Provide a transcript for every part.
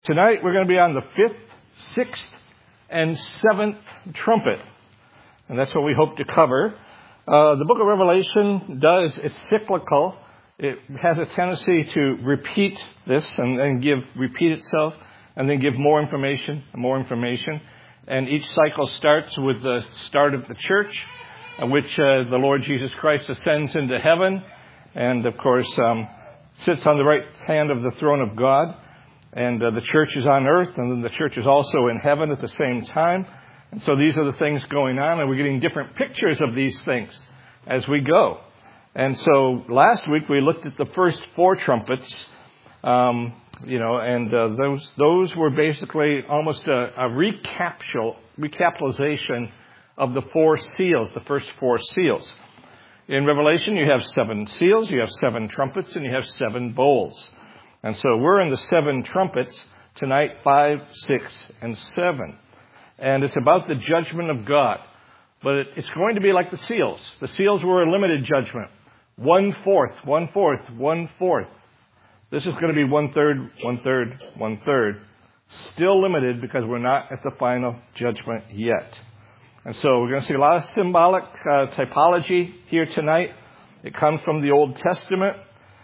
Tonight we're going to be on the 5th, 6th, and 7th trumpet. And that's what we hope to cover. The book of Revelation it's cyclical. It has a tendency to repeat this and then repeat itself and then give more information and more information. And each cycle starts with the start of the church, in which the Lord Jesus Christ ascends into heaven and, of course, sits on the right hand of the throne of God. And the church is on earth, and then the church is also in heaven at the same time. And so these are the things going on, and we're getting different pictures of these things as we go. And so last week we looked at the first 4 trumpets, and those were basically almost a recapitalization of the 4 seals, the first 4 seals. In Revelation, you have 7 seals, you have 7 trumpets, and you have 7 bowls. And so we're in the 7 trumpets tonight, 5, 6, and 7. And it's about the judgment of God. But it's going to be like the seals. The seals were a limited judgment. 1/4, 1/4, 1/4. This is going to be 1/3, 1/3, 1/3. Still limited because we're not at the final judgment yet. And so we're going to see a lot of symbolic typology here tonight. It comes from the Old Testament.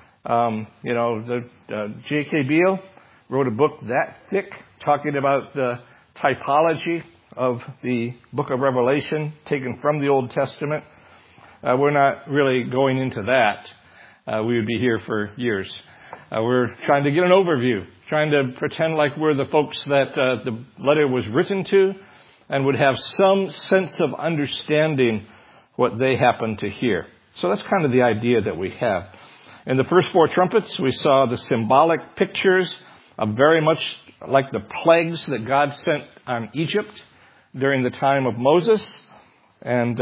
J.K. Beale wrote a book that thick talking about the typology of the book of Revelation taken from the Old Testament. We're not really going into that. We would be here for years. We're trying to get an overview, trying to pretend like we're the folks that the letter was written to and would have some sense of understanding what they happen to hear. So that's kind of the idea that we have. In the first 4 trumpets, we saw the symbolic pictures of very much like the plagues that God sent on Egypt during the time of Moses. And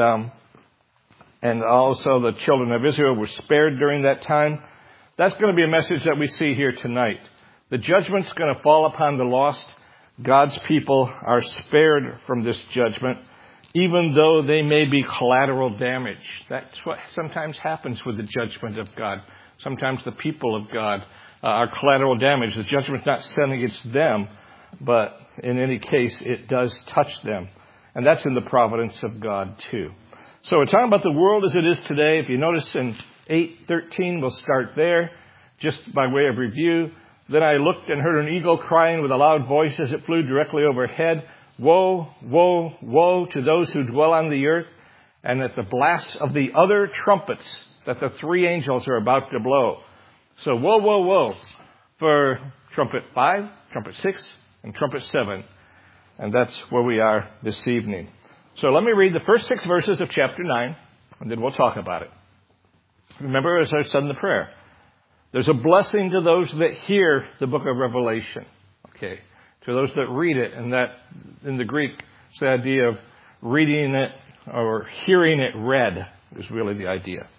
also the children of Israel were spared during that time. That's going to be a message that we see here tonight. The judgment's going to fall upon the lost. God's people are spared from this judgment, even though they may be collateral damage. That's what sometimes happens with the judgment of God. Sometimes the people of God are collateral damage. The judgment's not sent against them, but in any case, it does touch them. And that's in the providence of God, too. So we're talking about the world as it is today. If you notice in 8:13, we'll start there, just by way of review. Then I looked and heard an eagle crying with a loud voice as it flew directly overhead. Woe, woe, woe to those who dwell on the earth, and at the blast of the other trumpets that the 3 angels are about to blow. So woe, woe, woe for trumpet 5, trumpet 6, and trumpet 7. And that's where we are this evening. So let me read the first 6 verses of chapter 9, and then we'll talk about it. Remember, as I said in the prayer, there's a blessing to those that hear the book of Revelation. Okay, to those that read it, and that in the Greek, it's the idea of reading it or hearing it read is really the idea.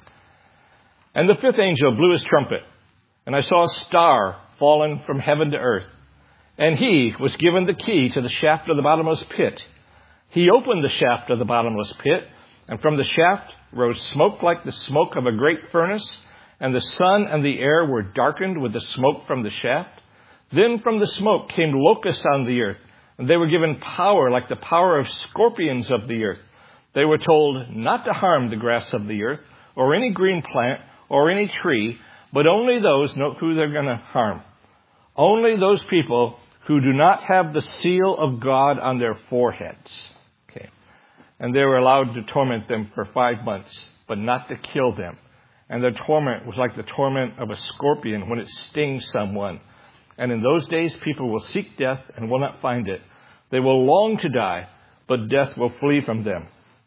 And the 5th angel blew his trumpet, and I saw a star fallen from heaven to earth. And he was given the key to the shaft of the bottomless pit. He opened the shaft of the bottomless pit, and from the shaft rose smoke like the smoke of a great furnace, and the sun and the air were darkened with the smoke from the shaft. Then from the smoke came locusts on the earth, and they were given power like the power of scorpions of the earth. They were told not to harm the grass of the earth, or any green plant, or any tree, but only those, note who they're going to harm. Only those people who do not have the seal of God on their foreheads. Okay. And they were allowed to torment them for 5 months, but not to kill them. And their torment was like the torment of a scorpion when it stings someone. And in those days, people will seek death and will not find it. They will long to die, but death will flee from them.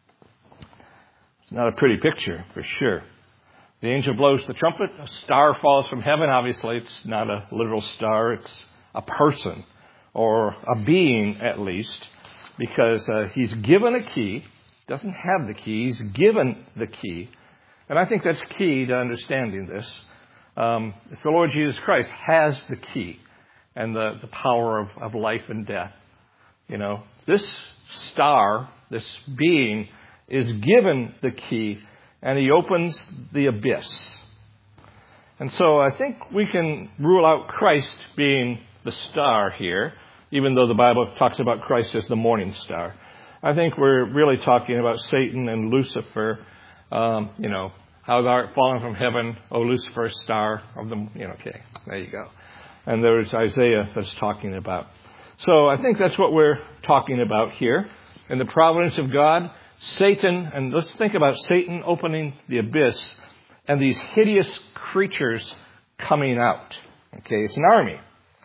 It's not a pretty picture, for sure. The angel blows the trumpet. A star falls from heaven. Obviously, it's not a literal star. It's a person, or a being at least, because he's given a key. Doesn't have the key. He's given the key. And I think that's key to understanding this. If the Lord Jesus Christ has the key and the power of life and death. This star, this being, is given the key, and he opens the abyss. And so I think we can rule out Christ being the star here, even though the Bible talks about Christ as the morning star. I think we're really talking about Satan and Lucifer, how thou art fallen from heaven, O Lucifer, star of the, okay, there you go. And there's Isaiah that's talking about. So I think that's what we're talking about here. In the providence of God, Satan, and let's think about Satan opening the abyss and these hideous creatures coming out. Okay, it's an army.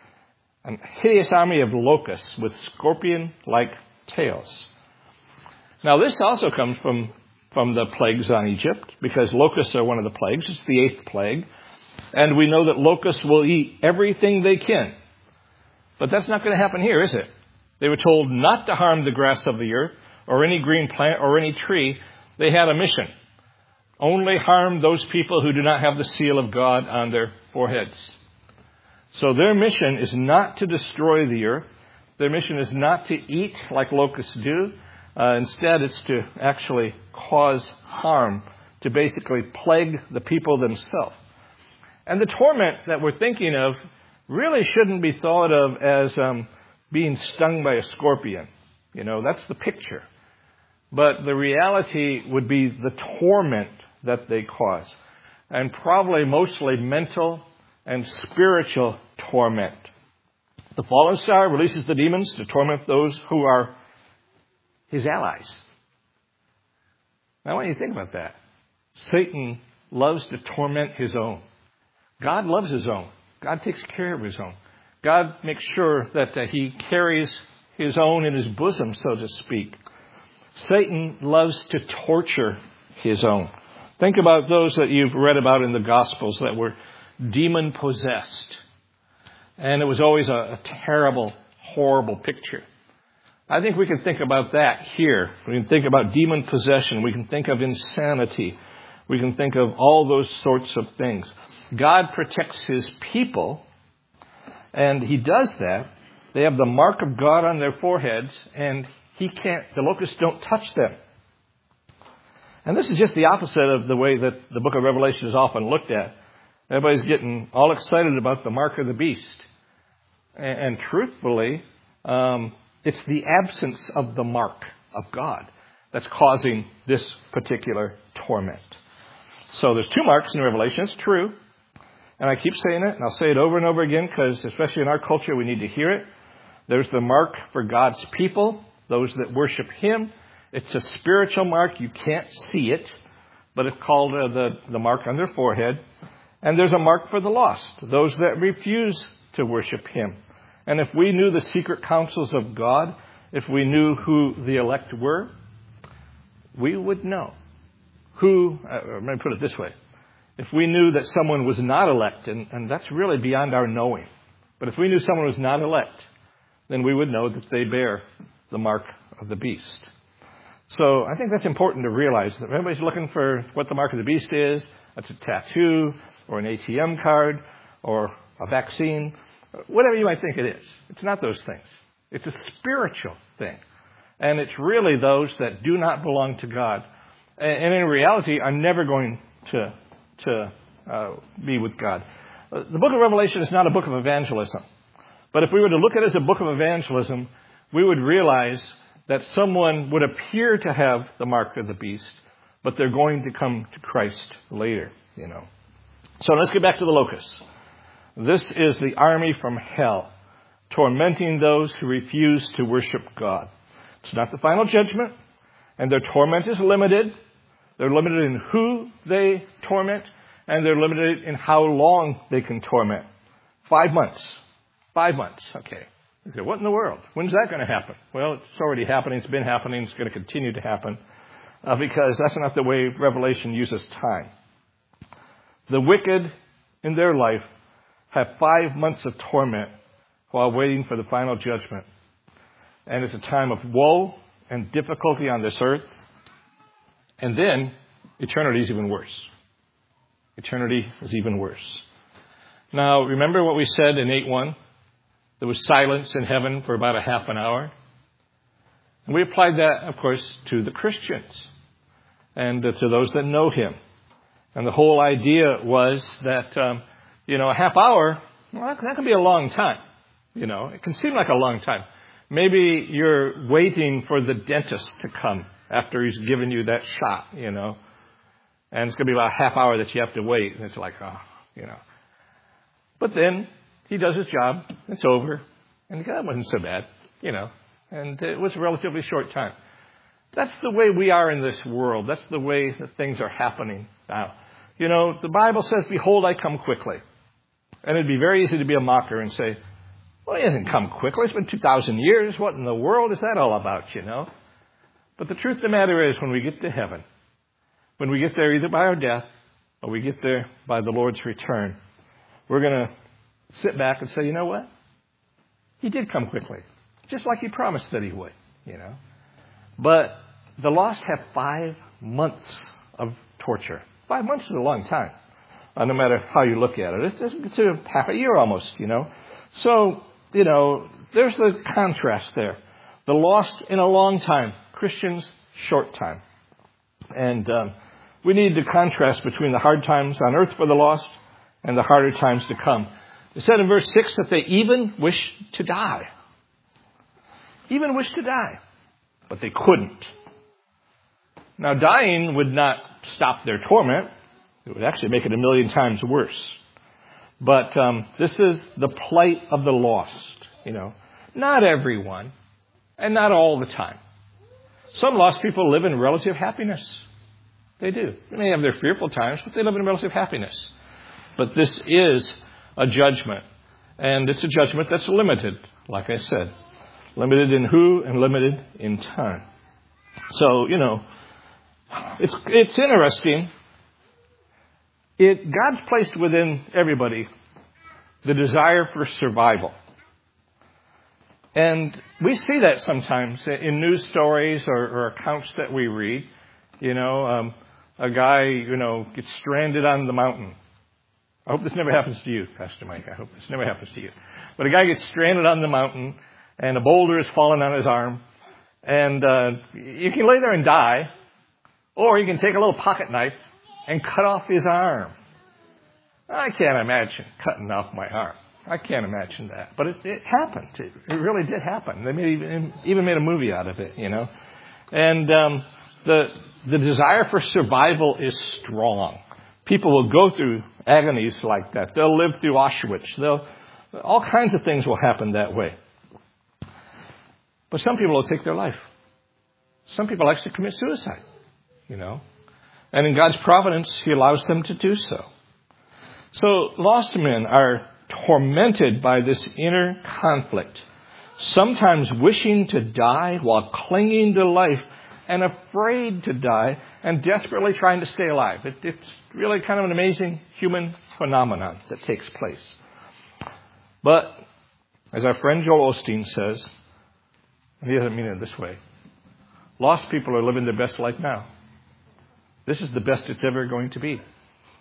A hideous army of locusts with scorpion-like tails. Now, this also comes from the plagues on Egypt, because locusts are one of the plagues. It's the 8th plague. And we know that locusts will eat everything they can. But that's not going to happen here, is it? They were told not to harm the grass of the earth, or any green plant, or any tree. They had a mission. Only harm those people who do not have the seal of God on their foreheads. So their mission is not to destroy the earth. Their mission is not to eat like locusts do. Instead, it's to actually cause harm, to basically plague the people themselves. And the torment that we're thinking of really shouldn't be thought of as being stung by a scorpion. That's the picture. But the reality would be the torment that they cause. And probably mostly mental and spiritual torment. The fallen star releases the demons to torment those who are his allies. Now, I want you to think about that. Satan loves to torment his own. God loves his own. God takes care of his own. God makes sure that he carries his own in his bosom, so to speak. Satan loves to torture his own. Think about those that you've read about in the Gospels that were demon-possessed. And it was always a terrible, horrible picture. I think we can think about that here. We can think about demon possession. We can think of insanity. We can think of all those sorts of things. God protects his people, and he does that. They have the mark of God on their foreheads, and the locusts don't touch them. And this is just the opposite of the way that the book of Revelation is often looked at. Everybody's getting all excited about the mark of the beast. And truthfully, it's the absence of the mark of God that's causing this particular torment. So there's 2 marks in Revelation. It's true. And I keep saying it, and I'll say it over and over again, because especially in our culture, we need to hear it. There's the mark for God's people, those that worship him. It's a spiritual mark. You can't see it, but it's called the mark on their forehead. And there's a mark for the lost, those that refuse to worship him. And if we knew the secret counsels of God, if we knew who the elect were, we would know let me put it this way. If we knew that someone was not elect, and that's really beyond our knowing, but if we knew someone was not elect, then we would know that they bear the mark of the beast. So I think that's important to realize that everybody's looking for what the mark of the beast is. That's a tattoo or an ATM card or a vaccine, whatever you might think it is. It's not those things. It's a spiritual thing. And it's really those that do not belong to God. And in reality, are never going to be with God. The book of Revelation is not a book of evangelism. But if we were to look at it as a book of evangelism, we would realize that someone would appear to have the mark of the beast, but they're going to come to Christ later, So let's get back to the locusts. This is the army from hell, tormenting those who refuse to worship God. It's not the final judgment, and their torment is limited. They're limited in who they torment, and they're limited in how long they can torment. 5 months. 5 months, okay. You say, what in the world? When's that going to happen? Well, it's already happening. It's been happening. It's going to continue to happen because that's not the way Revelation uses time. The wicked in their life have 5 months of torment while waiting for the final judgment. And it's a time of woe and difficulty on this earth. And then eternity is even worse. Eternity is even worse. Now, remember what we said in 8:1? There was silence in heaven for about a half an hour. And we applied that, of course, to the Christians and to those that know him. And the whole idea was that, a half hour, well, that can be a long time. It can seem like a long time. Maybe you're waiting for the dentist to come after he's given you that shot, and it's going to be about a half hour that you have to wait, and it's like, But then he does his job, it's over, and that wasn't so bad, and it was a relatively short time. That's the way we are in this world. That's the way that things are happening now. The Bible says, behold, I come quickly. And it'd be very easy to be a mocker and say, well, he hasn't come quickly. It's been 2,000 years. What in the world is that all about, But the truth of the matter is, when we get to heaven, when we get there either by our death or we get there by the Lord's return, we're going to sit back and say, you know what? He did come quickly, just like he promised that he would, But the lost have 5 months of torture. 5 months is a long time, no matter how you look at it. It's half a year almost, So, there's the contrast there. The lost in a long time, Christians, short time. And we need to contrast between the hard times on earth for the lost and the harder times to come. It said in verse 6 that they even wish to die. Even wish to die. But they couldn't. Now, dying would not stop their torment. It would actually make it 1,000,000 times worse. But this is the plight of the lost, Not everyone, and not all the time. Some lost people live in relative happiness. They do. They may have their fearful times, but they live in relative happiness. But this is a judgment. And it's a judgment that's limited, like I said. Limited in who and limited in time. So, it's interesting. God's placed within everybody the desire for survival. And we see that sometimes in news stories or accounts that we read. A guy, gets stranded on the mountain. I hope this never happens to you, Pastor Mike. I hope this never happens to you. But a guy gets stranded on the mountain, and a boulder is fallen on his arm. And you can lay there and die, or you can take a little pocket knife and cut off his arm. I can't imagine cutting off my arm. I can't imagine that. But it happened. It really did happen. They even made a movie out of it, And the desire for survival is strong. People will go through agonies like that. They'll live through Auschwitz. All kinds of things will happen that way. But some people will take their life. Some people actually commit suicide, And in God's providence, He allows them to do so. So lost men are tormented by this inner conflict, sometimes wishing to die while clinging to life and afraid to die and desperately trying to stay alive. It's really kind of an amazing human phenomenon that takes place. But as our friend Joel Osteen says, and he doesn't mean it this way, lost people are living their best life now. This is the best it's ever going to be,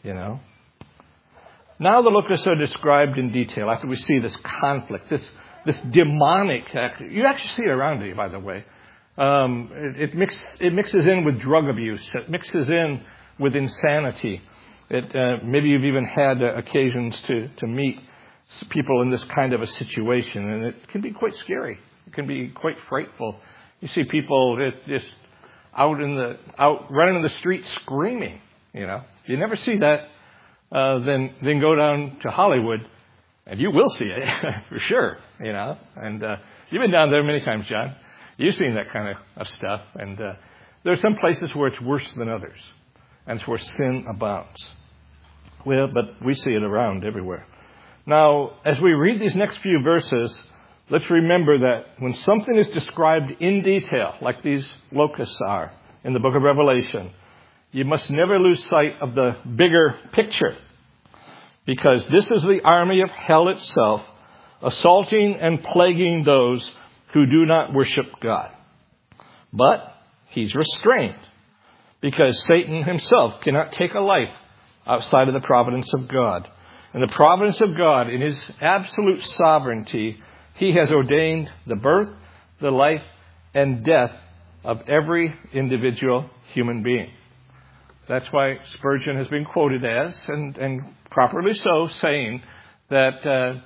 Now the locusts are described in detail after we see this conflict, this demonic, you actually see it around you, by the way. It mixes in with drug abuse. It mixes in with insanity. Maybe you've even had occasions to meet people in this kind of a situation, and it can be quite scary. It can be quite frightful. You see people just out running in the street screaming. You never see that. Then go down to Hollywood, and you will see it for sure. And you've been down there many times, John. You've seen that kind of stuff. And there are some places where it's worse than others. And it's where sin abounds. Well, but we see it around everywhere. Now, as we read these next few verses, let's remember that when something is described in detail, like these locusts are in the book of Revelation, you must never lose sight of the bigger picture. Because this is the army of hell itself, assaulting and plaguing those who do not worship God. But he's restrained because Satan himself cannot take a life outside of the providence of God. In the providence of God, in His absolute sovereignty, He has ordained the birth, the life, and death of every individual human being. That's why Spurgeon has been quoted as, and properly so, saying that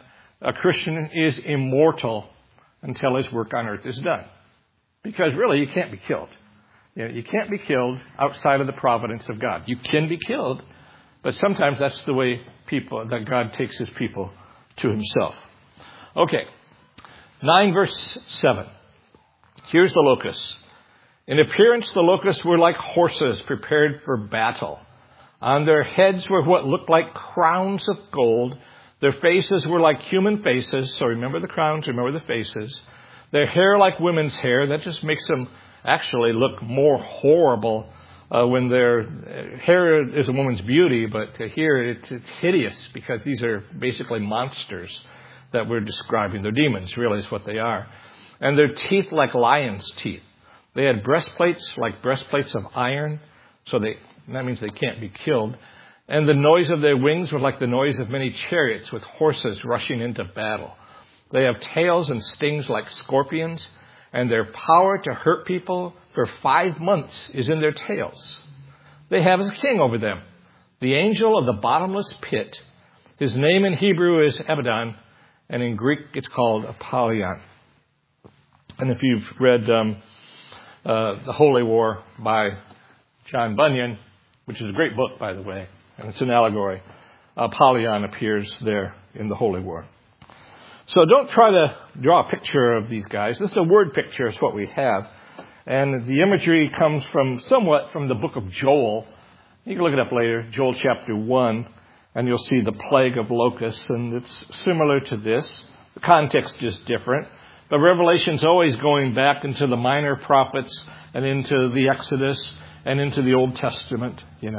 a Christian is immortal until his work on earth is done. Because really, you can't be killed. You can't be killed outside of the providence of God. You can be killed, but sometimes that's the way that God takes his people to himself. Okay, 9 verse 7. Here's the locusts. In appearance, the locusts were like horses prepared for battle. On their heads were what looked like crowns of gold. Their faces were like human faces. So remember the crowns, remember the faces. Their hair like women's hair. That just makes them actually look more horrible when their hair is a woman's beauty. But here it's hideous because these are basically monsters that we're describing. They're demons, really, is what they are. And their teeth like lions' teeth. They had breastplates like breastplates of iron. So that means they can't be killed. And the noise of their wings was like the noise of many chariots with horses rushing into battle. They have tails and stings like scorpions, and their power to hurt people for 5 months is in their tails. They have a king over them, the angel of the bottomless pit. His name in Hebrew is Abaddon, and in Greek it's called Apollyon. And if you've read The Holy War by John Bunyan, which is a great book, by the way, and it's an allegory, Apollyon appears there in the Holy War. So don't try to draw a picture of these guys. This is a word picture is what we have. And the imagery comes somewhat from the book of Joel. You can look it up later, Joel chapter 1, and you'll see the plague of locusts, and it's similar to this. The context is different. But Revelation's always going back into the minor prophets and into the Exodus and into the Old Testament,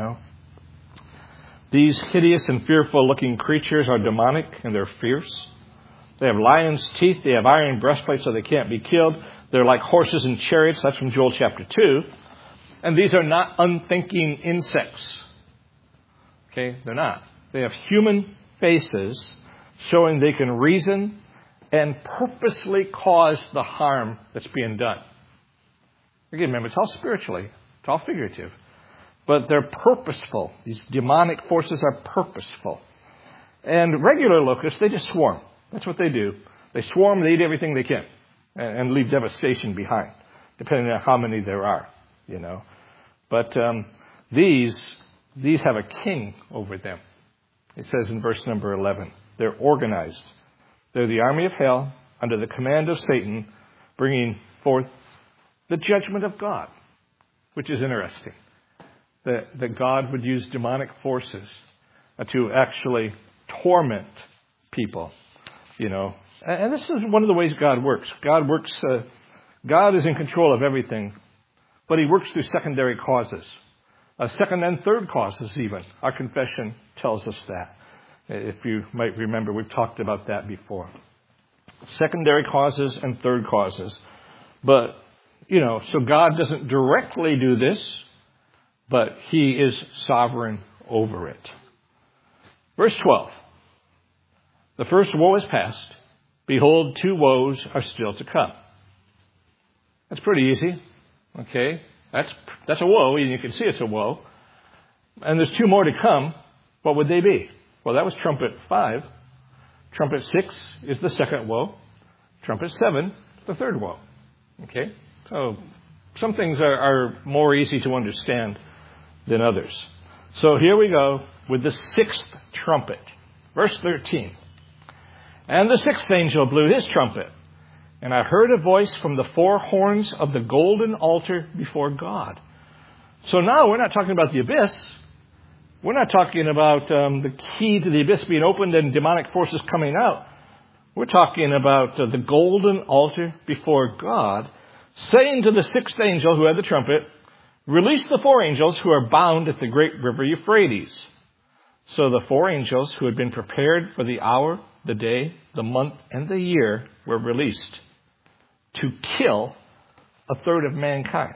These hideous and fearful-looking creatures are demonic, and they're fierce. They have lions' teeth. They have iron breastplates, so they can't be killed. They're like horses and chariots. That's from Joel chapter 2. And these are not unthinking insects. Okay? They're not. They have human faces showing they can reason and purposely cause the harm that's being done. Again, remember, it's all spiritually. It's all figurative. But they're purposeful. These demonic forces are purposeful. And regular locusts, they just swarm. That's what they do. They swarm, they eat everything they can and leave devastation behind, depending on how many there are, But these have a king over them. It says in verse number 11, they're organized. They're the army of hell under the command of Satan, bringing forth the judgment of God, which is interesting. That God would use demonic forces to actually torment people, And this is one of the ways God works. God is in control of everything, but he works through secondary causes. Second and third causes even. Our confession tells us that. If you might remember, we've talked about that before. Secondary causes and third causes. But, so God doesn't directly do this, but he is sovereign over it. Verse 12. The first woe is past. Behold, 2 woes are still to come. That's pretty easy. Okay? That's a woe, and you can see it's a woe. And there's 2 more to come. What would they be? Well, that was trumpet 5. Trumpet 6 is the second woe. Trumpet 7, the third woe. Okay? So some things are more easy to understand than others. So here we go with the 6th trumpet. Verse 13. And the 6th angel blew his trumpet, and I heard a voice from the 4 horns of the golden altar before God. So now we're not talking about the abyss. We're not talking about the key to the abyss being opened and demonic forces coming out. We're talking about the golden altar before God, saying to the 6th angel who had the trumpet, release the 4 angels who are bound at the great river Euphrates. So the 4 angels who had been prepared for the hour, the day, the month, and the year were released to kill 1/3 of mankind.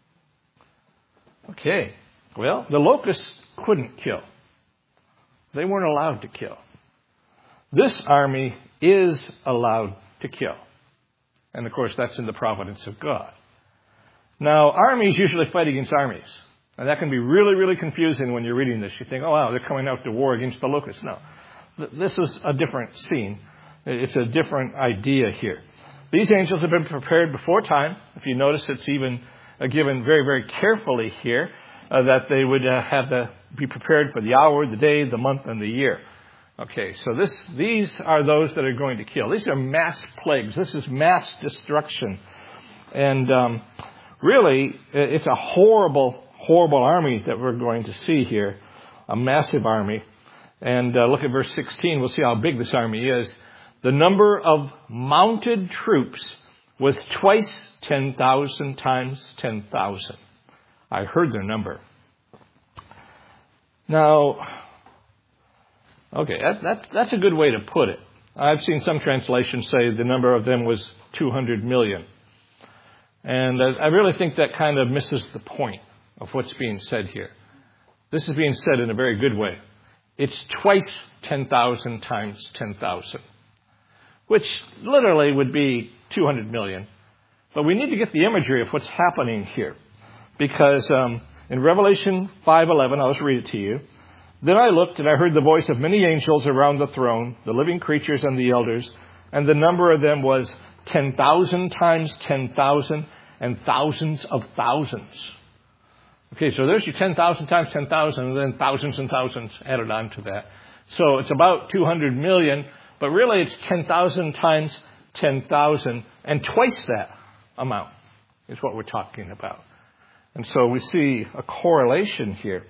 Okay. Well, the locusts couldn't kill. They weren't allowed to kill. This army is allowed to kill. And of course, that's in the providence of God. Now, armies usually fight against armies. And that can be really, really confusing when you're reading this. You think, oh, wow, they're coming out to war against the locusts. No. This is a different scene. It's a different idea here. These angels have been prepared before time. If you notice, it's even given very, very carefully here that they would have to be prepared for the hour, the day, the month, and the year. Okay, so these are those that are going to kill. These are mass plagues. This is mass destruction. And really, it's a horrible, horrible army that we're going to see here, a massive army. And look at verse 16. We'll see how big this army is. The number of mounted troops was twice 10,000 times 10,000. I heard their number. Now, okay, that's a good way to put it. I've seen some translations say the number of them was 200 million. And I really think that kind of misses the point of what's being said here. This is being said in a very good way. It's twice 10,000 times 10,000, which literally would be 200 million. But we need to get the imagery of what's happening here. Because in Revelation 5:11, I'll just read it to you. Then I looked and I heard the voice of many angels around the throne, the living creatures and the elders, and the number of them was 10,000 times 10,000 and thousands of thousands. Okay, so there's your 10,000 times 10,000 and then thousands and thousands added on to that. So it's about 200 million, but really it's 10,000 times 10,000 and twice that amount is what we're talking about. And so we see a correlation here.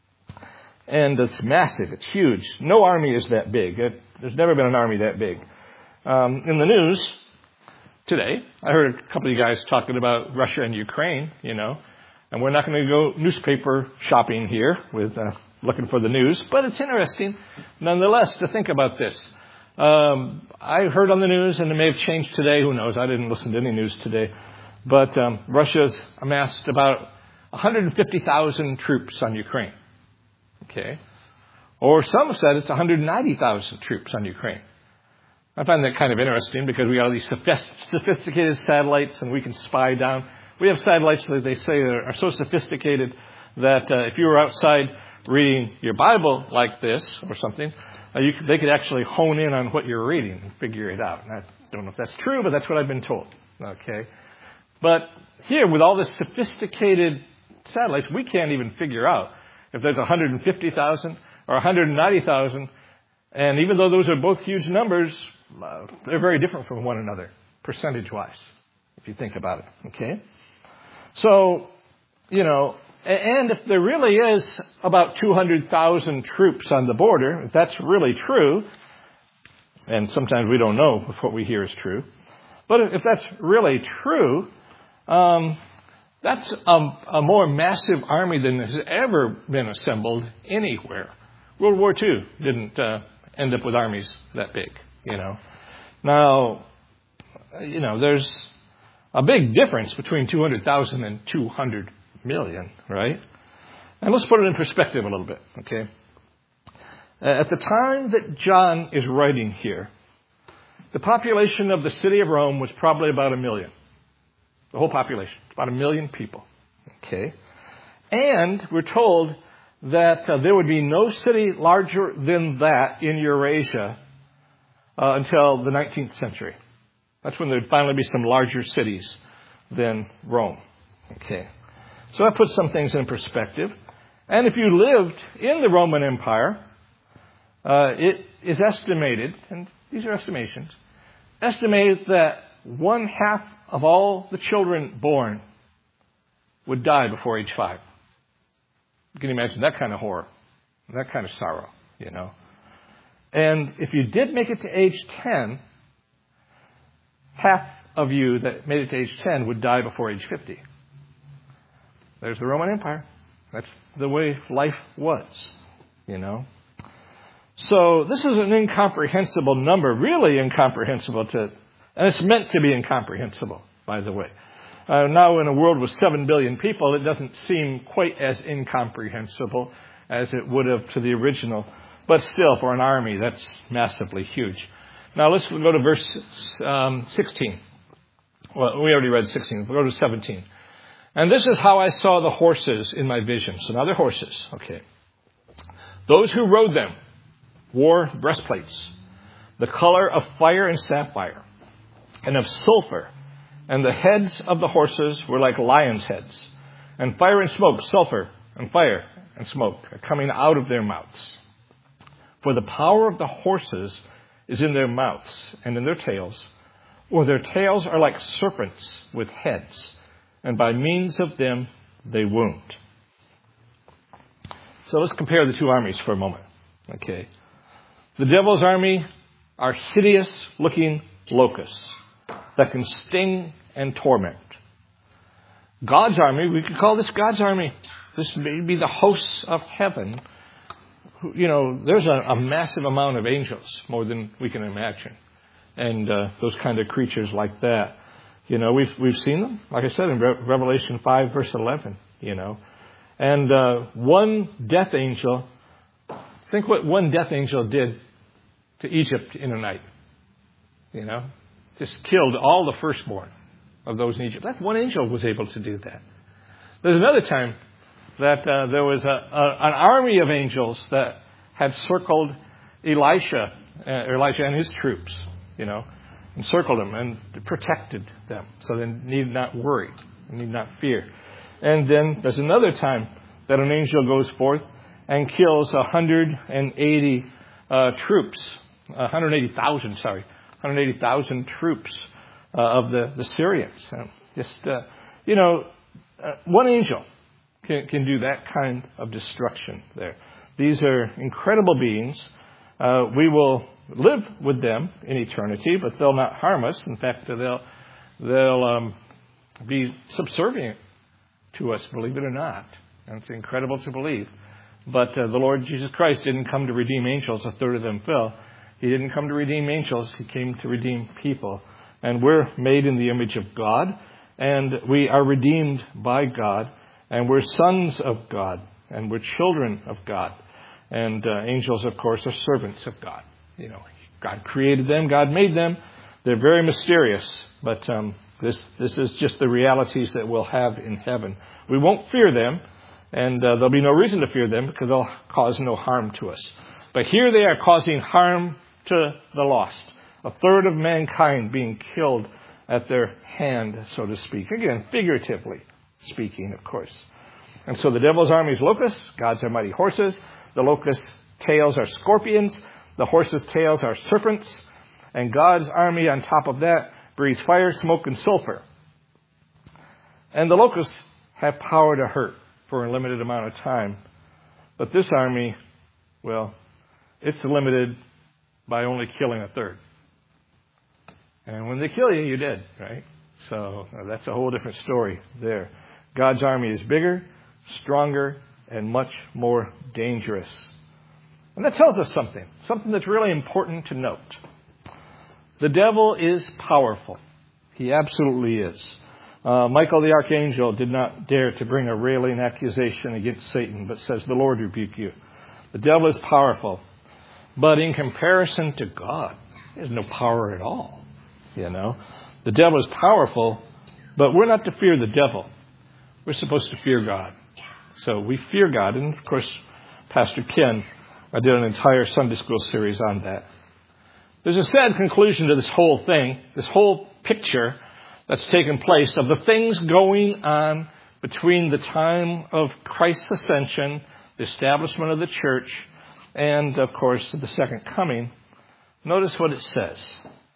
And it's massive. It's huge. No army is that big. There's never been an army that big. In the news today, I heard a couple of you guys talking about Russia and Ukraine, and we're not going to go newspaper shopping here with looking for the news, but it's interesting nonetheless to think about this. I heard on the news, and it may have changed today. Who knows? I didn't listen to any news today. But Russia's amassed about 150,000 troops on Ukraine. Okay. Or some said it's 190,000 troops on Ukraine. I find that kind of interesting because we got all these sophisticated satellites and we can spy down. We have satellites that they say are so sophisticated that if you were outside reading your Bible like this or something, they could actually hone in on what you're reading and figure it out. And I don't know if that's true, but that's what I've been told. Okay. But here, with all this sophisticated satellites, we can't even figure out if there's 150,000 or 190,000. And even though those are both huge numbers, they're very different from one another, percentage-wise, if you think about it. Okay? So, and if there really is about 200,000 troops on the border, if that's really true, and sometimes we don't know if what we hear is true, but if that's really true, that's a more massive army than has ever been assembled anywhere. World War II didn't end up with armies that big, Now, there's a big difference between 200,000 and 200 million, right? And let's put it in perspective a little bit, okay? At the time that John is writing here, the population of the city of Rome was probably about 1 million. The whole population, about 1 million people. Okay. And we're told that there would be no city larger than that in Eurasia until the 19th century. That's when there'd finally be some larger cities than Rome. Okay. So that puts some things in perspective. And if you lived in the Roman Empire, it is estimated, and these are estimations, estimated that 1/2 of all the children born would die before age 5. You can imagine that kind of horror, that kind of sorrow, And if you did make it to age 10, half of you that made it to age 10 would die before age 50. There's the Roman Empire. That's the way life was, So this is an incomprehensible number, really incomprehensible and it's meant to be incomprehensible, by the way. Now in a world with 7 billion people, it doesn't seem quite as incomprehensible as it would have to the original. But still, for an army, that's massively huge. Now let's go to verse 16. Well, we already read 16. We'll go to 17. And this is how I saw the horses in my vision. So now they're horses. Okay. Those who rode them wore breastplates. the color of fire and sapphire, and of sulfur. And the heads of the horses were like lions' heads. And fire and smoke, sulfur and fire and smoke are coming out of their mouths. For the power of the horses is in their mouths and in their tails, or their tails are like serpents with heads, and by means of them they wound. So let's compare the two armies for a moment. Okay. The devil's army are hideous-looking locusts that can sting and torment. God's army, we could call this God's army. This may be the hosts of heaven. You know, there's a massive amount of angels, more than we can imagine. And those kind of creatures like that. You know, we've seen them, like I said, in Revelation 5, verse 11, you know. And one death angel, think what one death angel did to Egypt in a night. You know, just killed all the firstborn of those in Egypt. That one angel was able to do that. There's another time that there was an army of angels that had circled Elijah and his troops, you know, encircled them and protected them so they need not worry, need not fear. And then there's another time that an angel goes forth and kills 180,000 troops of the Syrians. One angel can do that kind of destruction there. These are incredible beings. We will live with them in eternity, but they'll not harm us. In fact, they'll be subservient to us, believe it or not. And it's incredible to believe. But the Lord Jesus Christ didn't come to redeem angels. A third of them fell. He didn't come to redeem angels. He came to redeem people. And we're made in the image of God. And we are redeemed by God. And we're sons of God. And we're children of God. And angels, of course, are servants of God. You know, God created them. God made them. They're very mysterious. But this is just the realities that we'll have in heaven. We won't fear them. And there'll be no reason to fear them because they'll cause no harm to us. But here they are causing harm to the lost. A third of mankind being killed at their hand, so to speak. Again, figuratively speaking, of course. And so the devil's army is locusts. God's are mighty horses. The locusts' tails are scorpions. The horses' tails are serpents. And God's army on top of that breathes fire, smoke, and sulfur. And the locusts have power to hurt for a limited amount of time. But this army, well, it's limited by only killing a third. And when they kill you, you're dead, right? So that's a whole different story there. God's army is bigger, stronger, and much more dangerous. And that tells us something that's really important to note. The devil is powerful. He absolutely is. Michael the archangel did not dare to bring a railing accusation against Satan, but says, "The Lord rebuke you." The devil is powerful. But in comparison to God, he has no power at all. You know, the devil is powerful, but we're not to fear the devil. We're supposed to fear God. So we fear God. And of course, Pastor Ken, I did an entire Sunday school series on that. There's a sad conclusion to this whole thing, this whole picture that's taken place of the things going on between the time of Christ's ascension, the establishment of the church, and, of course, the second coming. Notice what it says.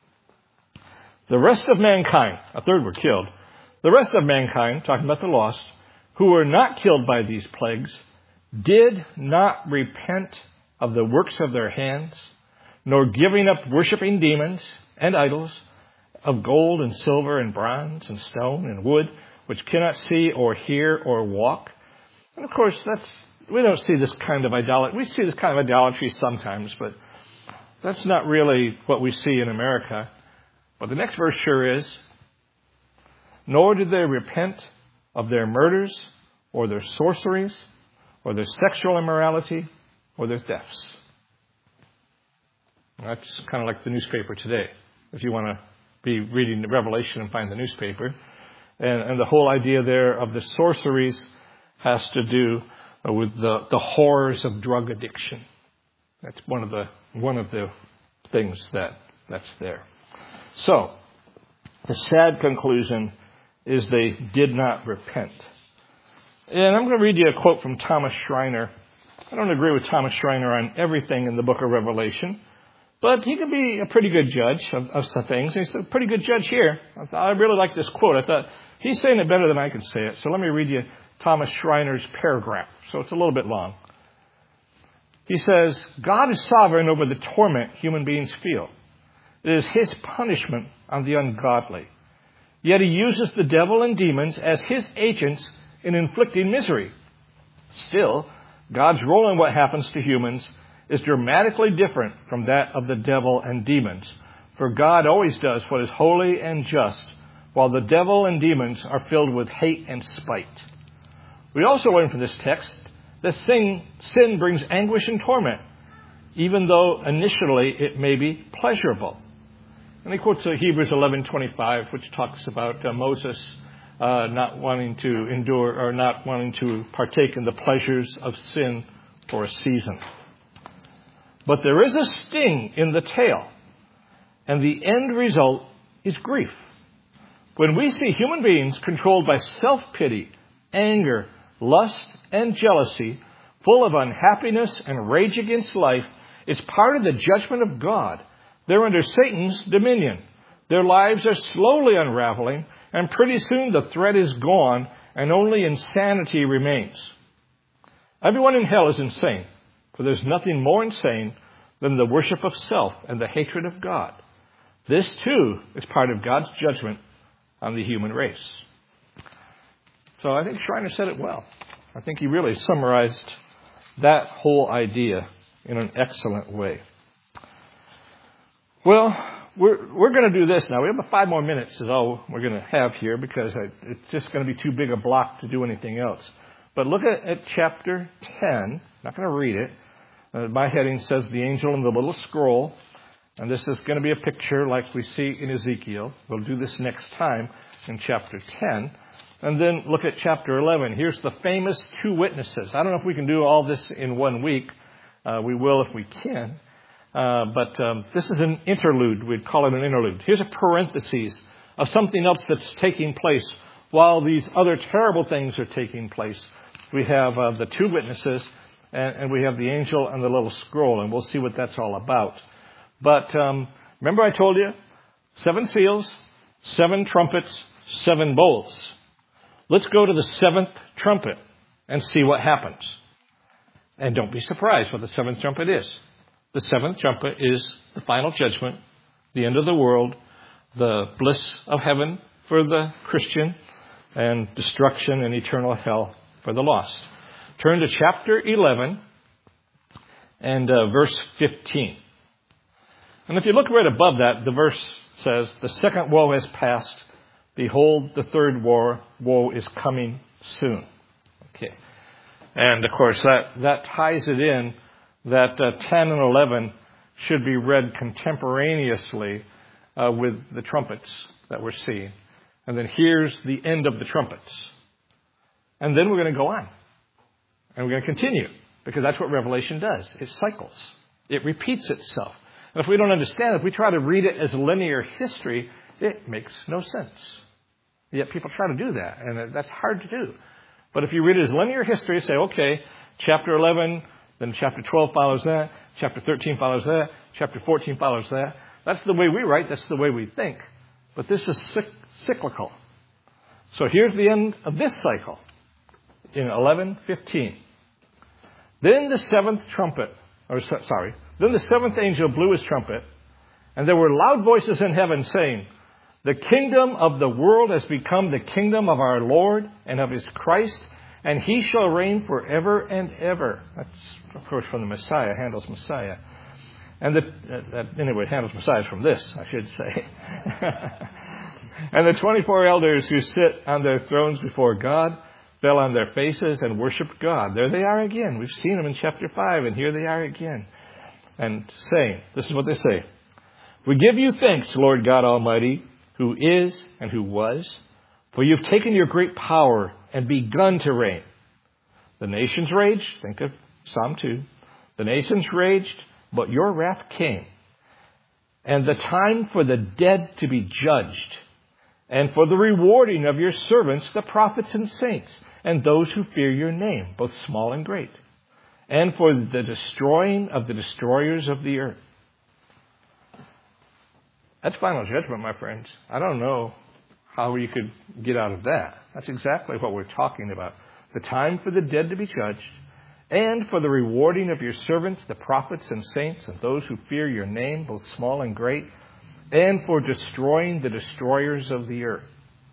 The rest of mankind, a third were killed, the rest of mankind, talking about the lost, who were not killed by these plagues, did not repent of the works of their hands, nor giving up worshiping demons and idols, of gold and silver and bronze and stone and wood, which cannot see or hear or walk. And of course, we don't see this kind of idolatry. We see this kind of idolatry sometimes, but that's not really what we see in America. But the next verse sure is. Nor did they repent of their murders or their sorceries or their sexual immorality or their thefts. That's kind of like the newspaper today. If you want to be reading the Revelation and find the newspaper. And the whole idea there of the sorceries has to do with the horrors of drug addiction. That's one of the things that's there. So, the sad conclusion is they did not repent. And I'm going to read you a quote from Thomas Schreiner. I don't agree with Thomas Schreiner on everything in the book of Revelation, but he can be a pretty good judge of some things. He's a pretty good judge here. I really like this quote. I thought, he's saying it better than I can say it. So let me read you Thomas Schreiner's paragraph. So it's a little bit long. He says, God is sovereign over the torment human beings feel. It is his punishment on the ungodly. Yet he uses the devil and demons as his agents in inflicting misery. Still, God's role in what happens to humans is dramatically different from that of the devil and demons. For God always does what is holy and just, while the devil and demons are filled with hate and spite. We also learn from this text that sin brings anguish and torment, even though initially it may be pleasurable. And he quotes Hebrews 11:25, which talks about Moses not wanting to endure or not wanting to partake in the pleasures of sin for a season. But there is a sting in the tail, and the end result is grief. When we see human beings controlled by self-pity, anger, lust, and jealousy, full of unhappiness and rage against life, it's part of the judgment of God. They're under Satan's dominion. Their lives are slowly unraveling, and pretty soon the threat is gone, and only insanity remains. Everyone in hell is insane, for there's nothing more insane than the worship of self and the hatred of God. This, too, is part of God's judgment on the human race. So I think Schreiner said it well. I think he really summarized that whole idea in an excellent way. Well, we're going to do this now. We have 5 more minutes is all we're going to have here because it's just going to be too big a block to do anything else. But look at chapter 10. Not going to read it. My heading says the angel and the little scroll. And this is going to be a picture like we see in Ezekiel. We'll do this next time in chapter 10. And then look at chapter 11. Here's the famous 2 witnesses. I don't know if we can do all this in 1 week. We will if we can. But this is an interlude. We'd call it an interlude. Here's a parenthesis of something else that's taking place while these other terrible things are taking place. We have the 2 witnesses, and we have the angel and the little scroll, and we'll see what that's all about. But remember I told you, 7 seals, 7 trumpets, 7 bowls. Let's go to the 7th trumpet and see what happens. And don't be surprised what the 7th trumpet is. The 7th trumpet is the final judgment, the end of the world, the bliss of heaven for the Christian, and destruction and eternal hell for the lost. Turn to chapter 11 and verse 15. And if you look right above that, the verse says, the second woe has passed. Behold, the third woe is coming soon. Okay. And of course, that ties it in that 10 and 11 should be read contemporaneously with the trumpets that we're seeing. And then here's the end of the trumpets. And then we're going to go on. And we're going to continue. Because that's what Revelation does. It cycles. It repeats itself. And if we don't understand it, if we try to read it as linear history, it makes no sense. Yet people try to do that. And that's hard to do. But if you read it as linear history, say, okay, chapter 11... then chapter 12 follows that. Chapter 13 follows that. Chapter 14 follows that. That's the way we write. That's the way we think. But this is cyclical. So here's the end of this cycle in 11:15. Then the 7th trumpet, then the 7th angel blew his trumpet, and there were loud voices in heaven saying, the kingdom of the world has become the kingdom of our Lord and of his Christ, and he shall reign forever and ever. That's, of course, from the Messiah, Handel's Messiah. And Handel's Messiah is from this, I should say. And the 24 elders who sit on their thrones before God fell on their faces and worshiped God. There they are again. We've seen them in chapter 5, and here they are again. And saying, this is what they say. We give you thanks, Lord God Almighty, who is and who was, for you've taken your great power and begun to reign. The nations raged. Think of Psalm 2. The nations raged, but your wrath came. and the time for the dead to be judged, and for the rewarding of your servants, the prophets and saints, and those who fear your name, both small and great, and for the destroying of the destroyers of the earth. That's final judgment, my friends. I don't know how you could get out of that. That's exactly what we're talking about. The time for the dead to be judged, and for the rewarding of your servants, the prophets and saints, and those who fear your name, both small and great, and for destroying the destroyers of the earth.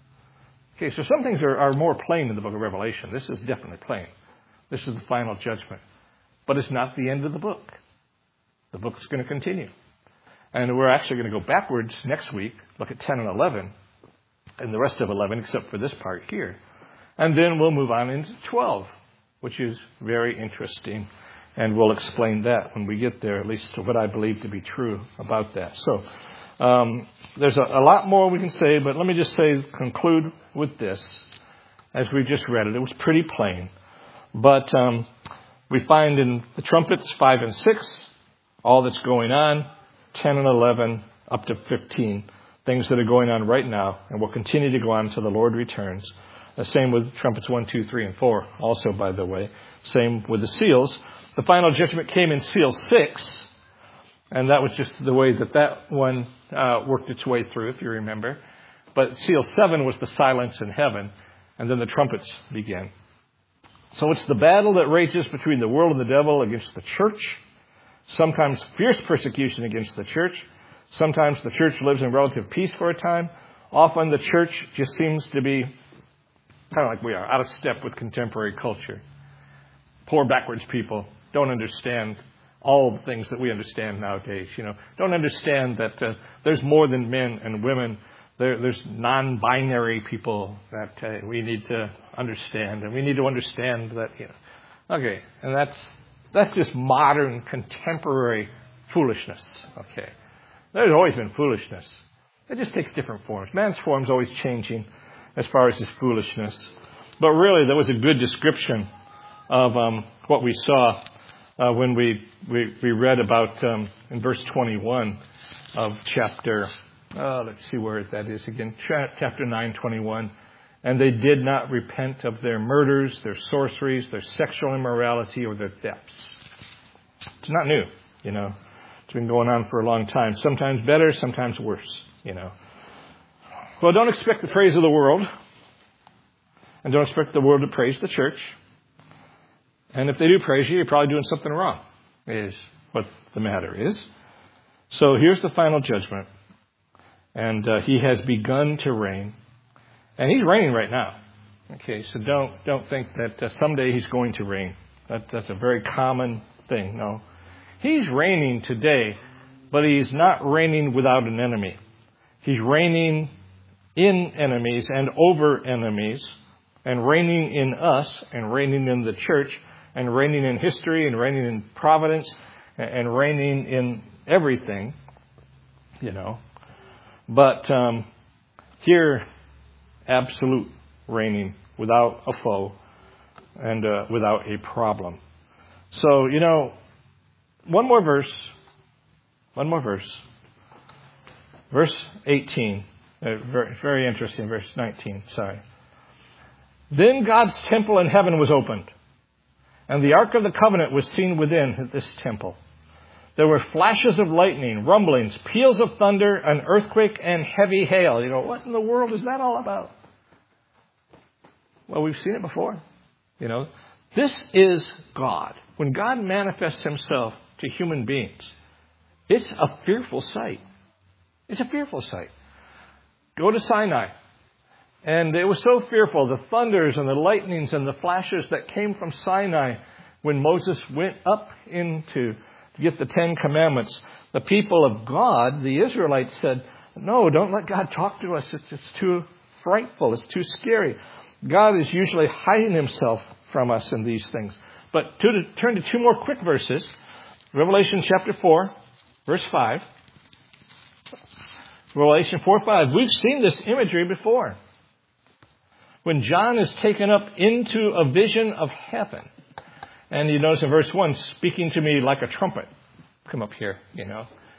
Okay, so some things are more plain in the book of Revelation. This is definitely plain. This is the final judgment. But it's not the end of the book. The book's going to continue. And we're actually going to go backwards next week, look at 10 and 11, and the rest of 11, except for this part here. And then we'll move on into 12, which is very interesting. And we'll explain that when we get there, at least to what I believe to be true about that. So there's a lot more we can say, but let me just conclude with this. As we just read it, it was pretty plain. But we find in the trumpets 5 and 6, all that's going on, 10 and 11, up to 15, things that are going on right now, and will continue to go on until the Lord returns. The same with trumpets 1, 2, 3, and 4, also, by the way. Same with the seals. The final judgment came in seal 6, and that was just the way that one worked its way through, if you remember. But seal 7 was the silence in heaven, and then the trumpets began. So it's the battle that rages between the world and the devil against the church. Sometimes fierce persecution against the church. Sometimes the church lives in relative peace for a time. Often the church just seems to be kind of like we are, out of step with contemporary culture. Poor backwards people don't understand all the things that we understand nowadays. Don't understand that there's more than men and women. There's non-binary people that we need to understand, and we need to understand that. Okay, and that's just modern, contemporary foolishness. Okay, there's always been foolishness. It just takes different forms. Man's form's always changing as far as his foolishness. But really, there was a good description of what we saw when we read about in verse 21 of chapter. Let's see where that is again. Chapter 9:21. And they did not repent of their murders, their sorceries, their sexual immorality, or their thefts. It's not new, It's been going on for a long time. Sometimes better, sometimes worse, Well, don't expect the praise of the world. And don't expect the world to praise the church. And if they do praise you, you're probably doing something wrong, is what the matter is. So here's the final judgment. And he has begun to reign. And he's reigning right now. Okay, so don't think that someday he's going to reign. That's a very common thing. No. He's reigning today, but he's not reigning without an enemy. He's reigning in enemies and over enemies, and reigning in us, and reigning in the church, and reigning in history, and reigning in providence, and reigning in everything, But here, absolute reigning without a foe and without a problem. So, one more verse. Verse 18. Very interesting. Verse 19. Sorry. Then God's temple in heaven was opened, and the Ark of the Covenant was seen within this temple. There were flashes of lightning, rumblings, peals of thunder, an earthquake, and heavy hail. What in the world is that all about? Well, we've seen it before. This is God. When God manifests himself to human beings, it's a fearful sight. It's a fearful sight. Go to Sinai. And it was so fearful, the thunders and the lightnings and the flashes that came from Sinai when Moses went up to get the 10 Commandments. The people of God, the Israelites, said, no, don't let God talk to us. It's too frightful. It's too scary. God is usually hiding himself from us in these things. But turn to two more quick verses. Revelation chapter 4, verse 5. Revelation 4:5. We've seen this imagery before. When John is taken up into a vision of heaven. And you notice in verse 1, speaking to me like a trumpet. Come up here,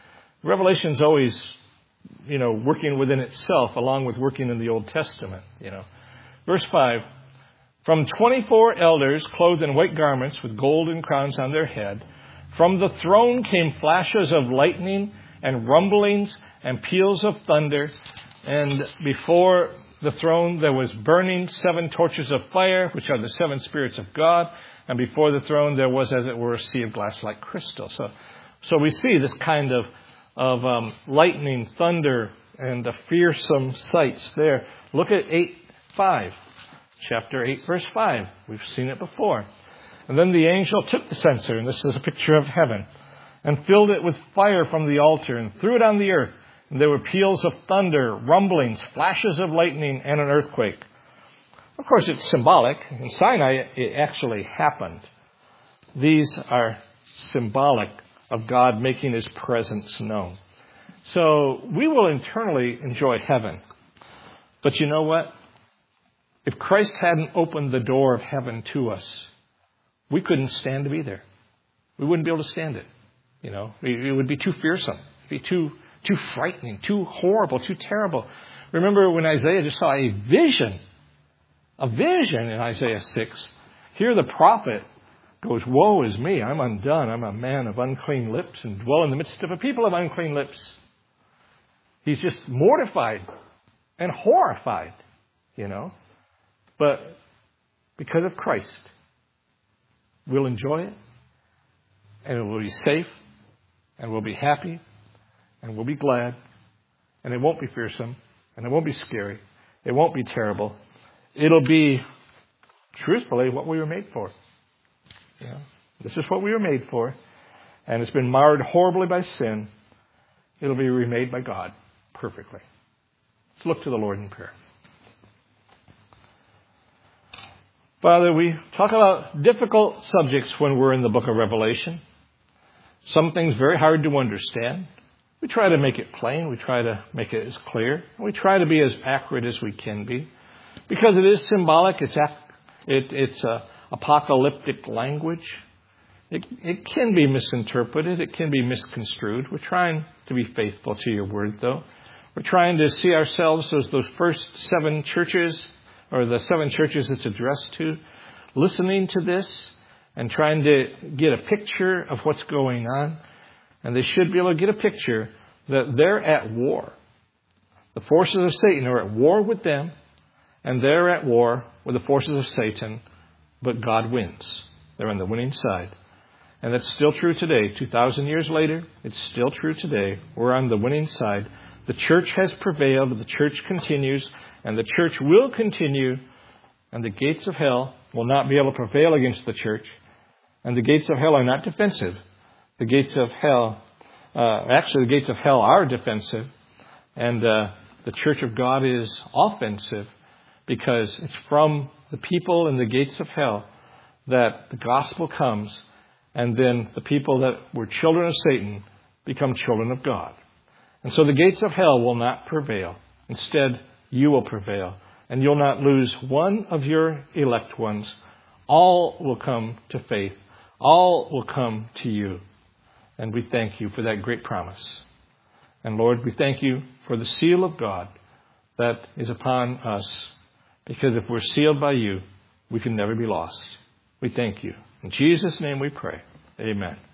Revelation's always, working within itself along with working in the Old Testament, Verse 5, from 24 elders clothed in white garments with golden crowns on their head, from the throne came flashes of lightning and rumblings and peals of thunder. And before the throne there was burning 7 torches of fire, which are the 7 spirits of God. And before the throne there was, as it were, a sea of glass like crystal. So we see this kind of lightning, thunder, and the fearsome sights there. Look at 8:5. Chapter 8, verse 5. We've seen it before. And then the angel took the censer, and this is a picture of heaven, and filled it with fire from the altar, and threw it on the earth. And there were peals of thunder, rumblings, flashes of lightning, and an earthquake. Of course, it's symbolic. In Sinai, it actually happened. These are symbolic of God making His presence known. So we will internally enjoy heaven. But you know what? If Christ hadn't opened the door of heaven to us, we couldn't stand to be there. We wouldn't be able to stand it. It would be too fearsome. It would be too frightening, too horrible, too terrible. Remember when Isaiah just saw a vision in Isaiah 6. Here the prophet goes, woe is me, I'm undone. I'm a man of unclean lips and dwell in the midst of a people of unclean lips. He's just mortified and horrified, But because of Christ, we'll enjoy it, and it will be safe, and we'll be happy, and we'll be glad, and it won't be fearsome, and it won't be scary. It won't be terrible. It'll be, truthfully, what we were made for. This is what we were made for, and it's been marred horribly by sin. It'll be remade by God perfectly. Let's look to the Lord in prayer. Father, we talk about difficult subjects when we're in the book of Revelation. Some things very hard to understand. We try to make it plain. We try to make it as clear. We try to be as accurate as we can be. Because it is symbolic. It's apocalyptic language. It can be misinterpreted. It can be misconstrued. We're trying to be faithful to your word, though. We're trying to see ourselves as those first 7 churches, or the 7 churches it's addressed to, listening to this and trying to get a picture of what's going on. And they should be able to get a picture that they're at war. The forces of Satan are at war with them, and they're at war with the forces of Satan, but God wins. They're on the winning side. And that's still true today. 2,000 years later, it's still true today. We're on the winning side. The church has prevailed. The church continues. And the church will continue. And the gates of hell will not be able to prevail against the church. And the gates of hell are not defensive. The gates of hell, the gates of hell are defensive. And the church of God is offensive, because it's from the people in the gates of hell that the gospel comes. And then the people that were children of Satan become children of God. And so the gates of hell will not prevail. Instead, you will prevail. And you'll not lose one of your elect ones. All will come to faith. All will come to you. And we thank you for that great promise. And Lord, we thank you for the seal of God that is upon us. Because if we're sealed by you, we can never be lost. We thank you. In Jesus' name we pray. Amen.